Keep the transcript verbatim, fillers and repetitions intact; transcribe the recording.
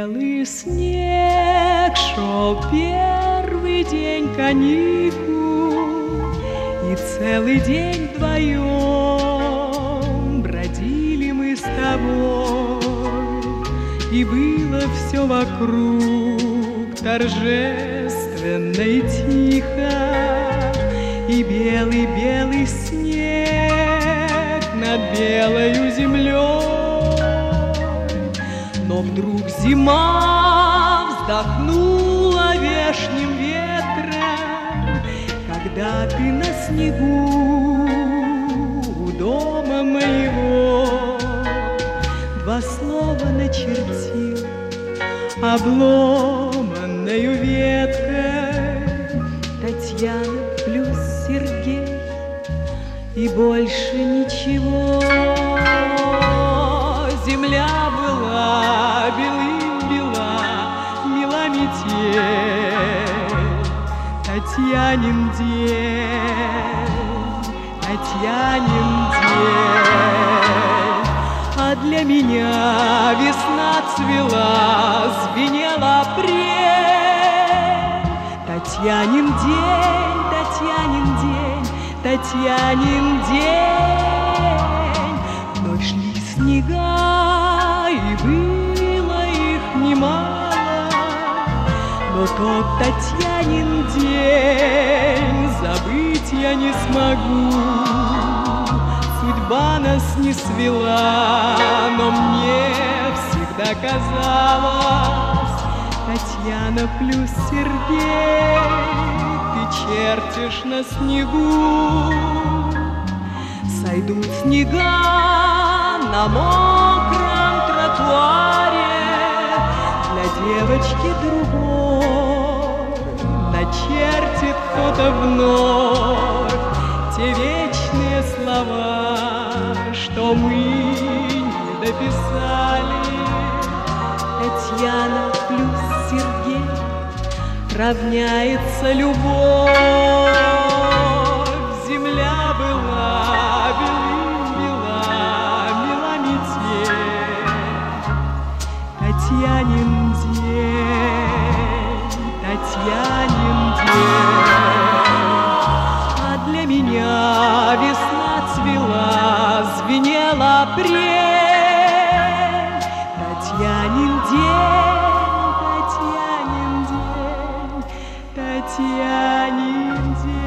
белый снег, шел первый день каникул, и целый день вдвоем бродили мы с тобой, и было все вокруг торжественно и тихо, и белый-белый снег над белою землей. Но вдруг зима вздохнула вешним ветром, когда ты на снегу у дома моего два слова начертил обломанною веткой: Татьяна плюс Сергей, и больше ничего. Земля была белым-бела, мила метель, Татьянин день, Татьянин день. А для меня весна цвела, звенела апрель. Татьянин день, Татьянин день, Татьянин день. Вновь шли снега, и было их немало, но тот Татьянин день забыть я не смогу. Судьба нас не свела, но мне всегда казалось: Татьяна плюс Сергей, ты чертишь на снегу. Сойдут снега на мокром тротуаре, для девочки другой начертит кто-то вновь те вечные слова, что мы не дописали. Татьяна плюс Сергей равняется любовь. Земля была белым-бела, мила метель, Татьянин день, Татьянин день. А для меня весна цвела, звенела апрель. Татьянин день, Татьянин день, Татьянин день.